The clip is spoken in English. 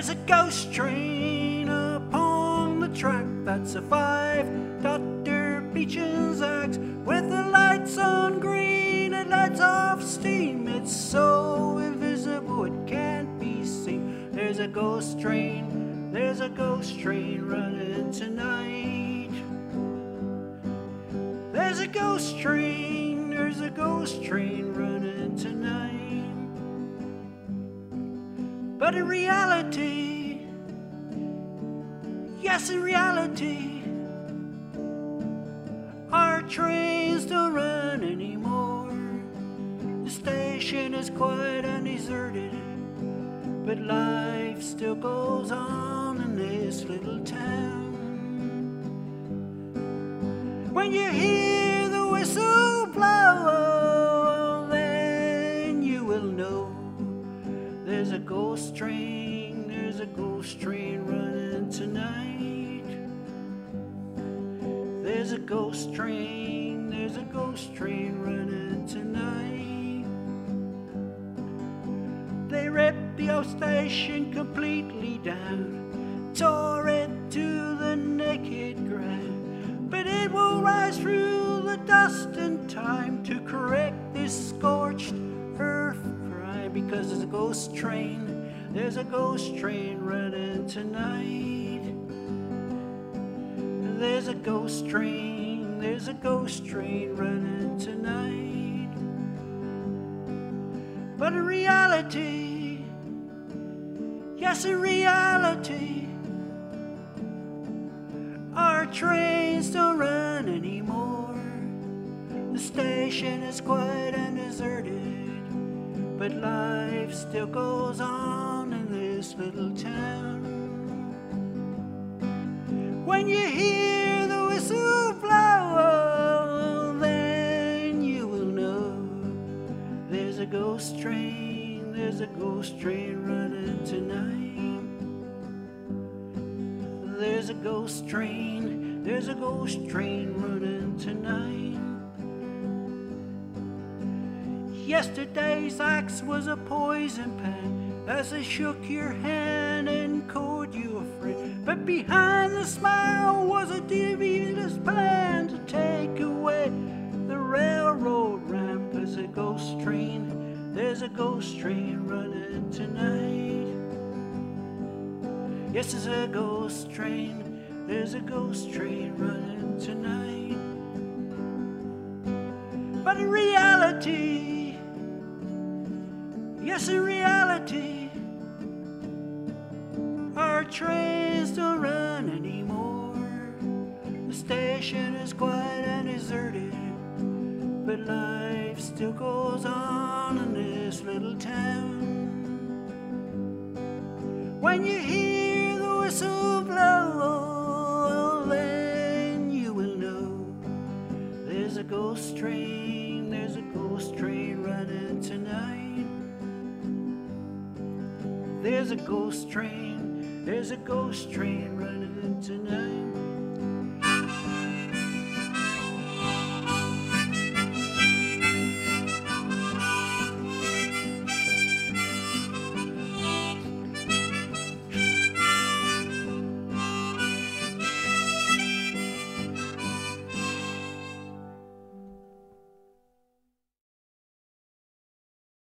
There's a ghost train upon the track. That's a 5 Dr. Beecham's axe. With the lights on green, it lets off steam. It's so invisible it can't be seen. There's a ghost train, there's a ghost train running tonight. There's a ghost train, there's a ghost train running tonight. But in reality, yes, in reality, our trains don't run anymore. The station is quiet and deserted, but life still goes on in this little town. When you hear the whistle blow, then you will know there's a ghost train, there's a ghost train running tonight. There's a ghost train, there's a ghost train running tonight. They ripped the old station completely down, tore it to the naked ground, but it will rise through the dust in time to correct this scorched earth crime. Because there's a ghost train, there's a ghost train running tonight. There's a ghost train, there's a ghost train running tonight. But in reality, yes, in reality, our trains don't run anymore. The station is quiet and deserted, but life still goes on in this little town. When you hear the whistle blow, then you will know there's a ghost train, there's a ghost train running tonight. There's a ghost train, there's a ghost train running tonight. Yesterday's axe was a poison pen, as it shook your hand and called you a friend. But behind the smile was a devious plan to take away the railroad ramp. There's a ghost train, there's a ghost train running tonight. Yes, there's a ghost train, there's a ghost train running tonight. But in reality, yes, in reality, our trains don't run anymore. The station is quiet and deserted, but life still goes on in this little town. When you hear the whistle blow, then you will know there's a ghost train, there's a ghost train running tonight. There's a ghost train, there's a ghost train running tonight.